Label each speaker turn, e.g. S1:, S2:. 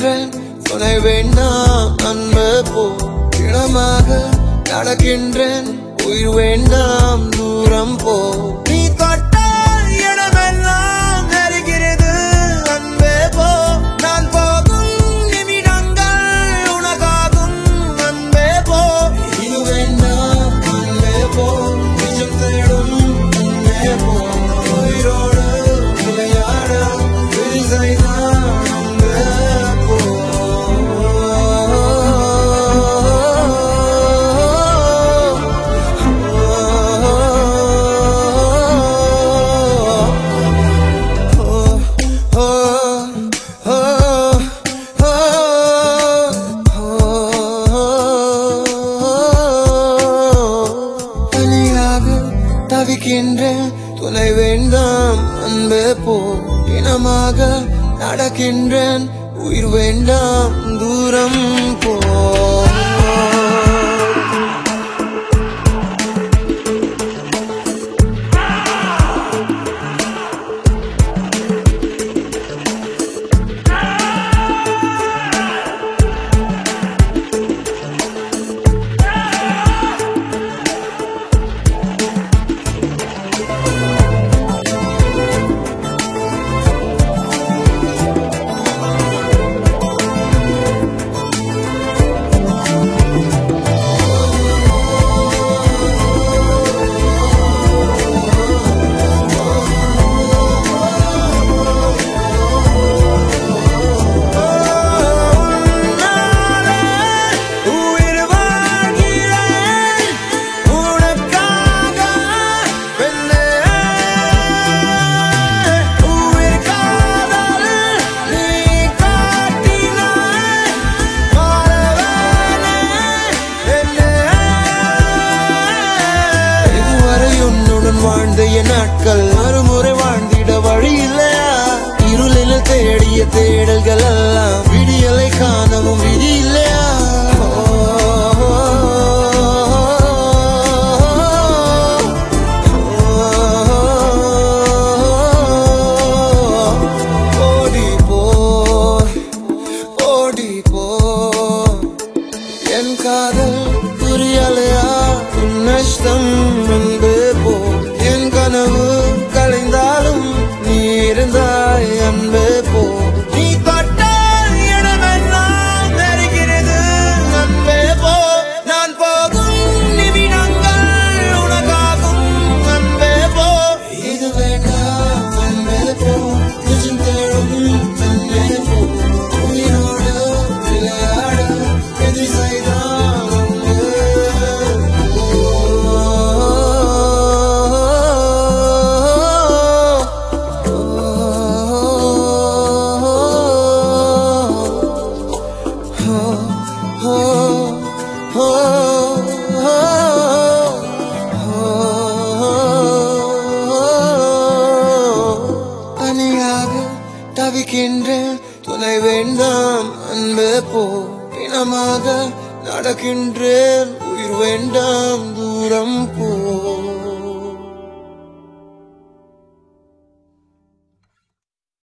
S1: தவிக்கின்றேன் துணை வேண்டாம் அன்பு போ இனமாக நடக்கின்றேன் உயிர் வேண்டாம் தூரம் போ நீ தொட்டால் இடமெல்லாம் நெருகிறது அன்பே போ நான் போகும் நிமிடங்கள் உனக்காகும் அன்பே போ இது வேண்டாம் அன்பே போ நிஜம் தேடும் அன்பே போ உயிரோடு விளையாட விரிசைதான் அன்பே போ தவிக்கின்றேன் துணை வேண்டாம் அன்பே போ இனமாக நடக்கின்றேன் உயிர் வேண்டாம் தூரம் போ வாழ்ந்த என் நாட்கள் மறுமுறை வாழ்ந்திட வழி இல்லையா இருளில் தேடிய தேடல்கள் எல்லாம் விடியலை காணவும் விதி இல்லையா ஓடி போ ஓடி போ என் காதல் புரியலையா உன் நஷ்டம் அன்பே போ என் கனவு கலைந்தாலும் நீ இருந்தாய் அன்பே போ நீ தொட்டால் இடமெல்லாம் நெருகிறது அன்பே போ நான் போகும் நிமிடங்கள் உனக்காகும் அன்பே போ இது வேண்டாம் அன்பே போ நிஜம் தேடும் அன்பே போ உயிரோடு விளையாட எது செய்தான் தவிக்கின்றேன் துணை வேண்டாம் அன்பே போ இனமாக நடக்கின்றேன் உயிர் வேண்டாம் தூரம் போ